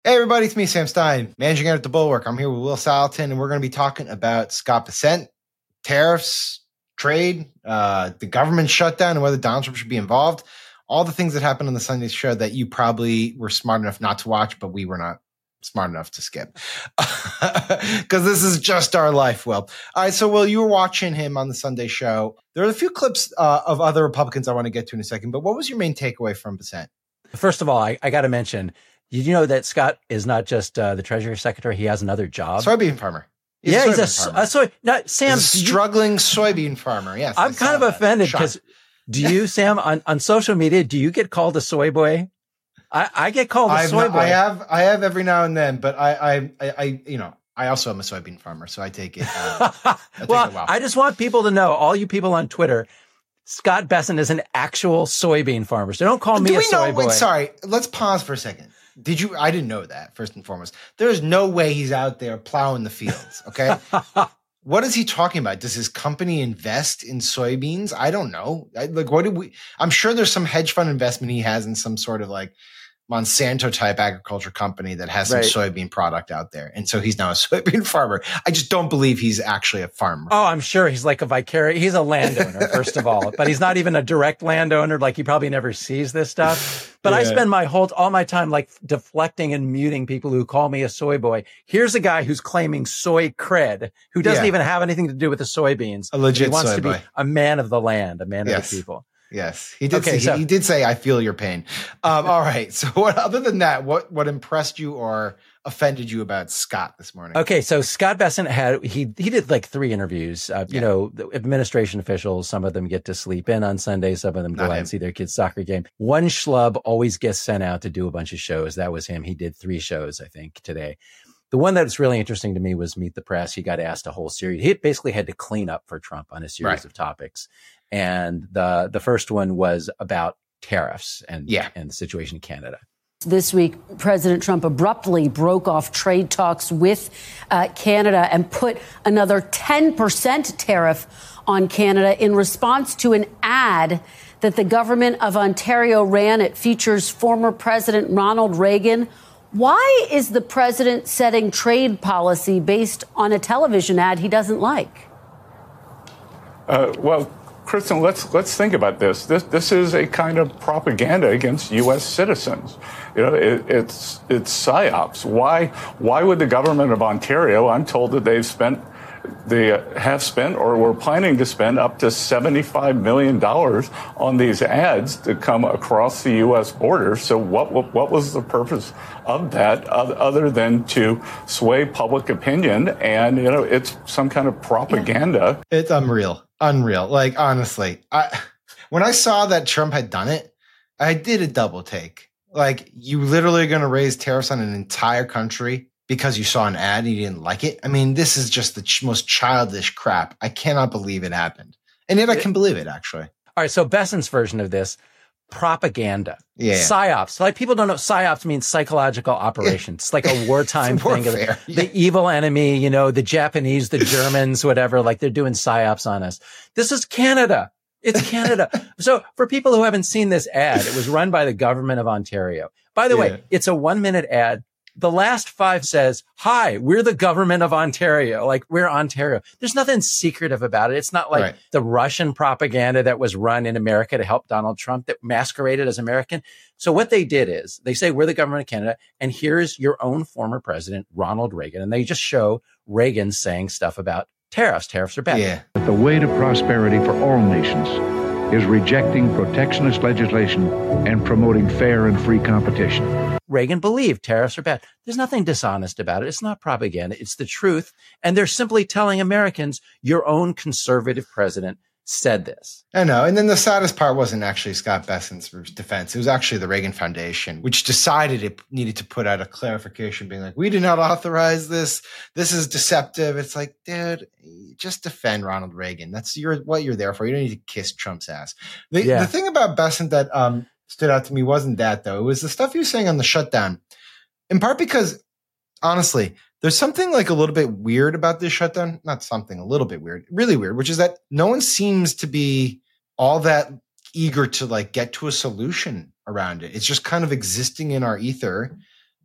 Hey everybody, it's me, Sam Stein, managing editor at The Bulwark. I'm here with Will Salatin, and we're going to be talking about Scott Bessent, tariffs, trade, the government shutdown, and whether Donald Trump should be involved. All the things that happened on the Sunday show that you probably were smart enough not to watch, but we were not smart enough to skip. Because this is just our life, Will. All right, so Will, you were watching him on the Sunday show. There are a few clips of other Republicans I want to get to in a second, but what was your main takeaway from Bessent? First of all, I got to mention, did you know that Scott is not just the Treasury Secretary? He has another job. Soybean farmer. He's a struggling soybean farmer. Yes, I'm kind of offended because do you, Sam, on social media, do you get called a soy boy? I get called a soy boy. I have every now and then, but I also am a soybean farmer, so I take it. I just want people to know, all you people on Twitter, Scott Bessent is an actual soybean farmer. So don't call me a soy boy. Wait, sorry. Let's pause for a second. I didn't know that, first and foremost. There's no way he's out there plowing the fields, okay? What is he talking about? Does his company invest in soybeans? I don't know. I'm sure there's some hedge fund investment he has in some sort of like Monsanto type agriculture company that has some soybean product out there. And so he's now a soybean farmer. I just don't believe he's actually a farmer. Oh, I'm sure he's like he's a landowner, first of all, but he's not even a direct landowner. Like he probably never sees this stuff. But I spend all my time like deflecting and muting people who call me a soy boy. Here's a guy who's claiming soy cred, who doesn't even have anything to do with the soybeans. A legit soy boy. He wants to be a man of the land, a man of the people. Yes, he did. He did say, "I feel your pain." All right. So, other than that, what impressed you or offended you about Scott this morning? Okay, so Scott Bessent he did like 3 interviews. You know, the administration officials, some of them get to sleep in on Sunday, some of them go out and see their kids' soccer game. One schlub always gets sent out to do a bunch of shows. That was him. He did 3 shows, I think, today. The one that's really interesting to me was Meet the Press. He got asked a whole series. He basically had to clean up for Trump on a series of topics. And the first one was about tariffs and the situation in Canada. This week, President Trump abruptly broke off trade talks with Canada and put another 10% tariff on Canada in response to an ad that the government of Ontario ran. It features former President Ronald Reagan. Why is the president setting trade policy based on a television ad he doesn't like? Kristen, let's think about this. This is a kind of propaganda against U.S. citizens. You know, it's psyops. Why would the government of Ontario? I'm told that they have spent or were planning to spend up to $75 million on these ads to come across the U.S. border. So what was the purpose of that other than to sway public opinion? And, you know, it's some kind of propaganda. It's unreal. Like, honestly, when I saw that Trump had done it, I did a double take. Like, you literally are going to raise tariffs on an entire country because you saw an ad and you didn't like it? I mean, this is just the most childish crap. I cannot believe it happened. And yet I can believe it, actually. All right, so Bessent's version of this, propaganda. Yeah. PSYOPs. Like, people don't know, PSYOPs means psychological operations. It's like a wartime thing. The evil enemy, you know, the Japanese, the Germans, whatever, like they're doing PSYOPs on us. This is Canada. It's Canada. So for people who haven't seen this ad, it was run by the government of Ontario. By the way, it's a 1-minute ad. The last 5 says, "Hi, we're the government of Ontario." Like, we're Ontario. There's nothing secretive about it. It's not like the Russian propaganda that was run in America to help Donald Trump that masqueraded as American. So what they did is they say, we're the government of Canada, and here's your own former president, Ronald Reagan. And they just show Reagan saying stuff about tariffs. Tariffs are bad. Yeah. The way to prosperity for all nations is rejecting protectionist legislation and promoting fair and free competition. Reagan believed tariffs are bad. There's nothing dishonest about it. It's not propaganda. It's the truth. And they're simply telling Americans, your own conservative president said this. I know. And then the saddest part wasn't actually Scott Bessent's defense. It was actually the Reagan Foundation, which decided it needed to put out a clarification being like, we did not authorize this. This is deceptive. It's like, dude, just defend Ronald Reagan. That's what you're there for. You don't need to kiss Trump's ass. The thing about Bessent that stood out to me wasn't that, though. It was the stuff he was saying on the shutdown, in part because, honestly, there's something like a little bit weird about this shutdown. Not something, a little bit weird, really weird, which is that no one seems to be all that eager to like get to a solution around it. It's just kind of existing in our ether.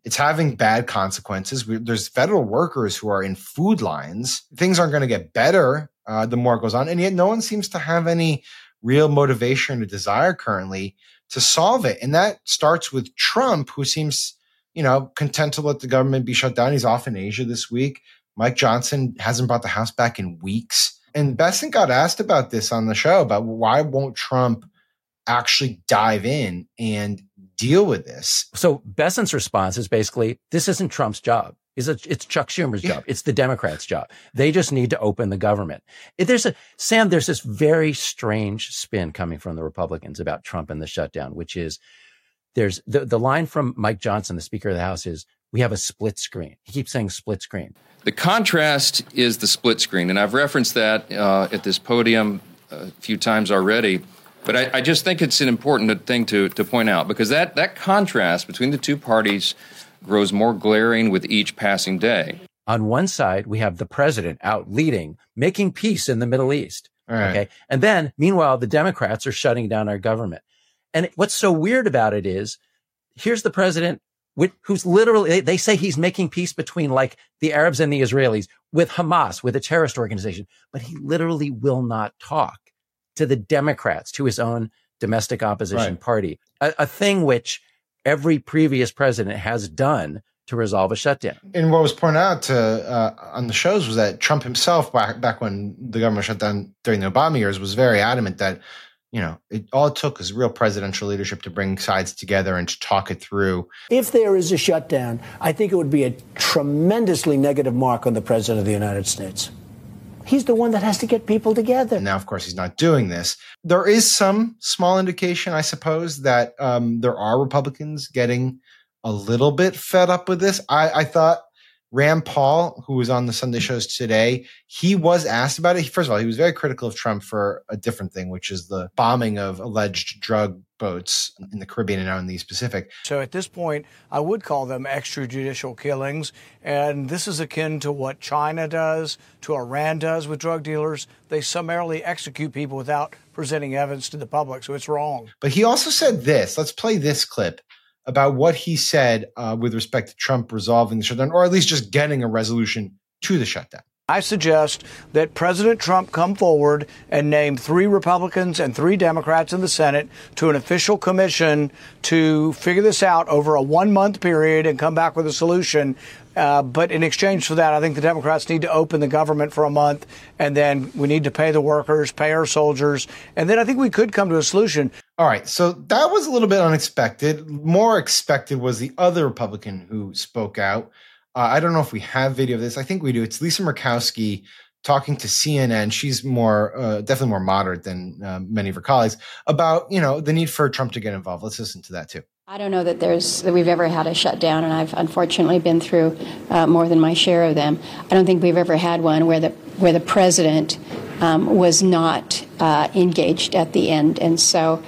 It's having bad consequences. There's federal workers who are in food lines. Things aren't going to get better the more it goes on. And yet no one seems to have any real motivation or desire currently to solve it. And that starts with Trump, who seems, content to let the government be shut down. He's off in Asia this week. Mike Johnson hasn't brought the House back in weeks. And Bessent got asked about this on the show, about why won't Trump actually dive in and deal with this. So Bessent's response is basically, this isn't Trump's job. It's Chuck Schumer's job. It's the Democrats' job. They just need to open the government. There's this very strange spin coming from the Republicans about Trump and the shutdown, which is there's the line from Mike Johnson, the Speaker of the House, is we have a split screen. He keeps saying split screen. The contrast is the split screen. And I've referenced that at this podium a few times already. But I just think it's an important thing to point out, because that contrast between the two parties grows more glaring with each passing day. On one side, we have the president out leading, making peace in the Middle East. Right. Okay. And then, meanwhile, the Democrats are shutting down our government. And what's so weird about it is, here's the president who's literally, they say he's making peace between like the Arabs and the Israelis with Hamas, with a terrorist organization, but he literally will not talk to the Democrats, to his own domestic opposition party, a thing which every previous president has done to resolve a shutdown. And what was pointed out on the shows was that Trump himself, back when the government shut down during the Obama years, was very adamant that, all it took was real presidential leadership to bring sides together and to talk it through. If there is a shutdown, I think it would be a tremendously negative mark on the president of the United States. He's the one that has to get people together. And now, of course, he's not doing this. There is some small indication, I suppose, that there are Republicans getting a little bit fed up with this. I thought Rand Paul, who was on the Sunday shows today, he was asked about it. First of all, he was very critical of Trump for a different thing, which is the bombing of alleged drug boats in the Caribbean and now in the Pacific. So at this point, I would call them extrajudicial killings. And this is akin to what China does, to Iran does with drug dealers. They summarily execute people without presenting evidence to the public. So it's wrong. But he also said this. Let's play this clip about what he said with respect to Trump resolving the shutdown, or at least just getting a resolution to the shutdown. I suggest that President Trump come forward and name 3 Republicans and 3 Democrats in the Senate to an official commission to figure this out over a 1-month period and come back with a solution. But in exchange for that, I think the Democrats need to open the government for a month, and then we need to pay the workers, pay our soldiers, and then I think we could come to a solution. All right, so that was a little bit unexpected. More expected was the other Republican who spoke out. I don't know if we have video of this. I think we do. It's Lisa Murkowski talking to CNN. She's definitely more moderate than many of her colleagues about, the need for Trump to get involved. Let's listen to that too. I don't know that we've ever had a shutdown, and I've unfortunately been through more than my share of them. I don't think we've ever had one where the president was not engaged at the end, and so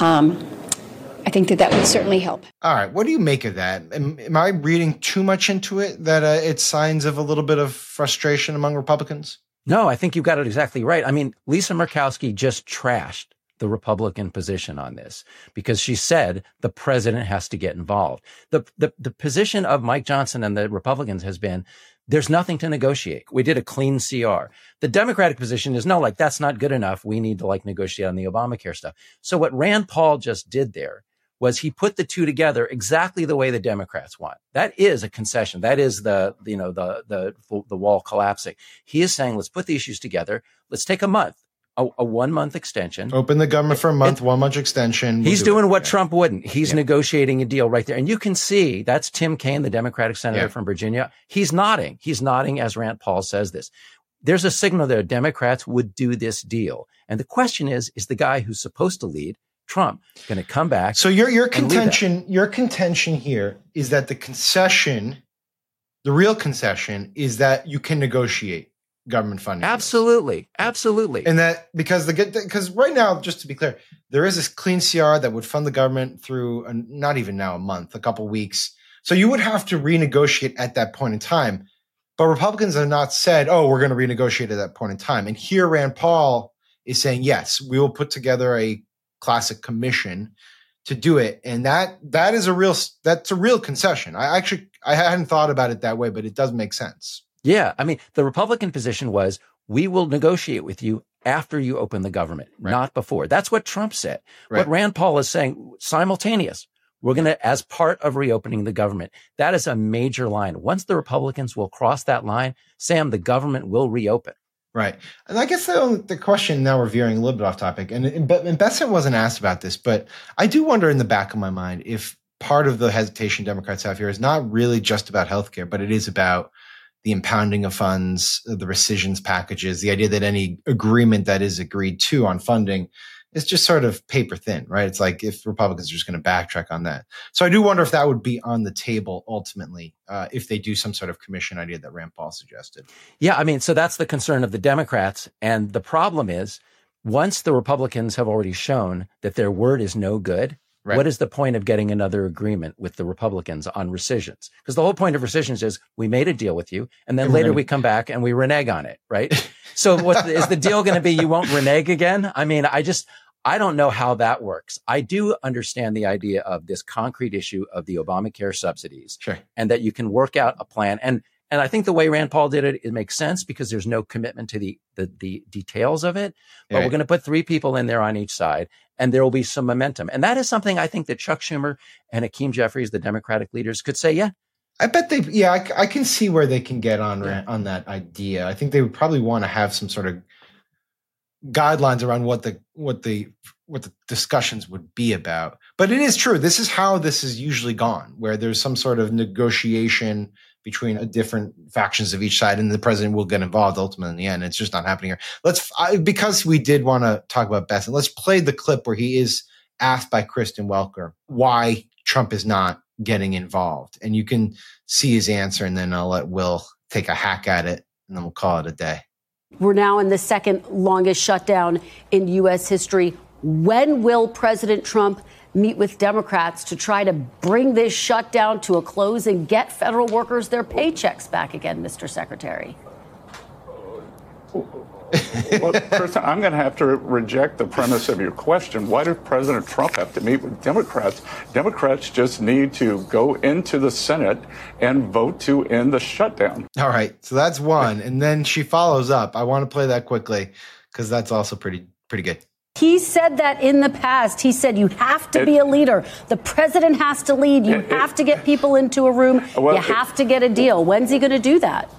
I think that would certainly help. All right, what do you make of that? Am I reading too much into it, that it's signs of a little bit of frustration among Republicans? No, I think you've got it exactly right. I mean, Lisa Murkowski just trashed the Republican position on this because she said the president has to get involved. The position of Mike Johnson and the Republicans has been, there's nothing to negotiate. We did a clean CR. The Democratic position is no, that's not good enough. We need to negotiate on the Obamacare stuff. So what Rand Paul just did there was he put the two together exactly the way the Democrats want. That is a concession. That is the wall collapsing. He is saying, let's put the issues together. Let's take a month. A 1-month extension. Open the government for a month, 1 month extension. He's doing what Trump wouldn't. He's negotiating a deal right there. And you can see that's Tim Kaine, the Democratic senator from Virginia. He's nodding. He's nodding as Rand Paul says this. There's a signal there. Democrats would do this deal. And the question is the guy who's supposed to lead, Trump, going to come back? So your contention here is that the real concession is that you can negotiate government funding. Absolutely. And that because right now, just to be clear, there is this clean CR that would fund the government through not even now a month, a couple weeks. So you would have to renegotiate at that point in time. But Republicans have not said, we're going to renegotiate at that point in time. And here Rand Paul is saying, yes, we will put together a classic commission to do it. And that's a real concession. I hadn't thought about it that way, but it does make sense. Yeah. I mean, the Republican position was, we will negotiate with you after you open the government, not before. That's what Trump said. Right. What Rand Paul is saying, simultaneous. We're going to, as part of reopening the government. That is a major line. Once the Republicans will cross that line, Sam, the government will reopen. Right. And I guess the question, now we're veering a little bit off topic, and Bessent wasn't asked about this, but I do wonder in the back of my mind if part of the hesitation Democrats have here is not really just about healthcare, but it is about the impounding of funds, the rescissions packages, the idea that any agreement that is agreed to on funding is just sort of paper thin, right? It's like if Republicans are just going to backtrack on that. So I do wonder if that would be on the table ultimately, if they do some sort of commission idea that Rand Paul suggested. Yeah, I mean, so that's the concern of the Democrats. And the problem is, once the Republicans have already shown that their word is no good, what is the point of getting another agreement with the Republicans on rescissions? Because the whole point of rescissions is we made a deal with you, and then later we come back and we renege on it, right? So what is the deal going to be? You won't renege again? I mean, I don't know how that works. I do understand the idea of this concrete issue of the Obamacare subsidies, and that you can work out a plan. And I think the way Rand Paul did it, it makes sense because there's no commitment to the details of it. But we're going to put 3 people in there on each side, and there will be some momentum. And that is something I think that Chuck Schumer and Hakeem Jeffries, the Democratic leaders, could say, I bet I can see where they can get on that idea. I think they would probably want to have some sort of guidelines around what the discussions would be about. But it is true. This is how this is usually gone, where there's some sort of negotiation between different factions of each side, and the president will get involved ultimately in the end. It's just not happening here. Because we did want to talk about Bessent, let's play the clip where he is asked by Kristen Welker why Trump is not getting involved. And you can see his answer, and then I'll let Will take a hack at it, and then we'll call it a day. We're now in the second longest shutdown in U.S. history. When will President Trump meet with Democrats to try to bring this shutdown to a close and get federal workers their paychecks back again, Mr. Secretary? Well, Kristen, I'm going to have to reject the premise of your question. Why does President Trump have to meet with Democrats? Democrats just need to go into the Senate and vote to end the shutdown. All right. So that's one. And then she follows up. I want to play that quickly because that's also pretty good. He said that in the past. He said you have to be a leader. The president has to lead. You have to get people into a room. You have to get a deal. When's he going to do that?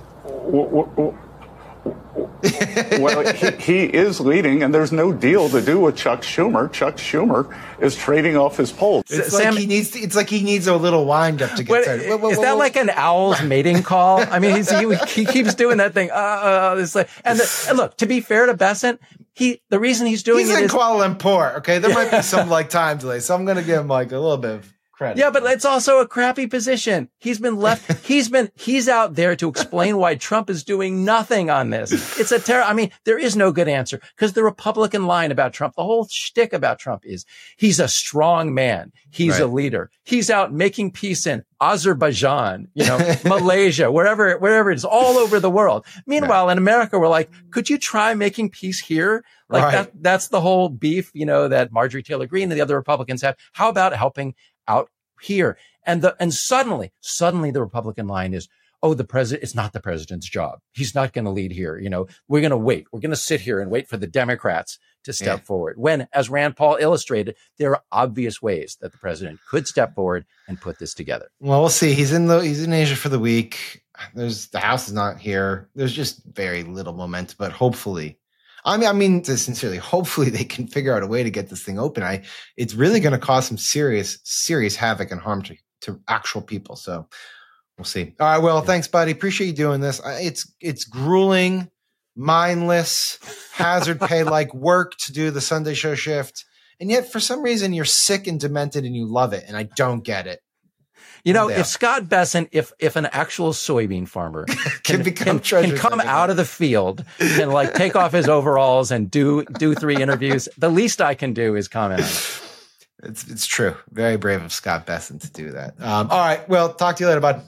Well, he is leading, and there's no deal to do with Chuck Schumer. Chuck Schumer is trading off his polls. It's like he needs a little wind up to get started. Is that like an owl's mating call? I mean, he keeps doing that thing. And look, to be fair to Bessent, the reason he's doing it is in Kuala Lumpur. Okay, there might be some time delay, so I'm going to give him a little bit of credit. Yeah, but it's also a crappy position. He's been left. He's out there to explain why Trump is doing nothing on this. It's I mean, there is no good answer because the Republican line about Trump, the whole shtick about Trump is he's a strong man. He's a leader. He's out making peace in Azerbaijan, Malaysia, wherever it is, all over the world. Meanwhile, in America, we're like, could you try making peace here? That's the whole beef, that Marjorie Taylor Greene and the other Republicans have. How about helping out here? And suddenly the Republican line is, the president, it's not the president's job. He's not going to lead here. We're going to wait. We're going to sit here and wait for the Democrats to step forward. When, as Rand Paul illustrated, there are obvious ways that the president could step forward and put this together. Well, we'll see. He's in Asia for the week. The House is not here. There's just very little momentum, but hopefully, sincerely, hopefully they can figure out a way to get this thing open. It's really going to cause some serious havoc and harm to actual people. So we'll see. All right. Well, thanks, buddy. Appreciate you doing this. It's grueling, mindless, hazard pay like work to do the Sunday show shift. And yet for some reason you're sick and demented and you love it. And I don't get it. If Scott Bessent, if an actual soybean farmer can come out of the field and take off his overalls and do 3 interviews, the least I can do is comment on it. It's true. Very brave of Scott Bessent to do that. All right. Well, talk to you later, bud.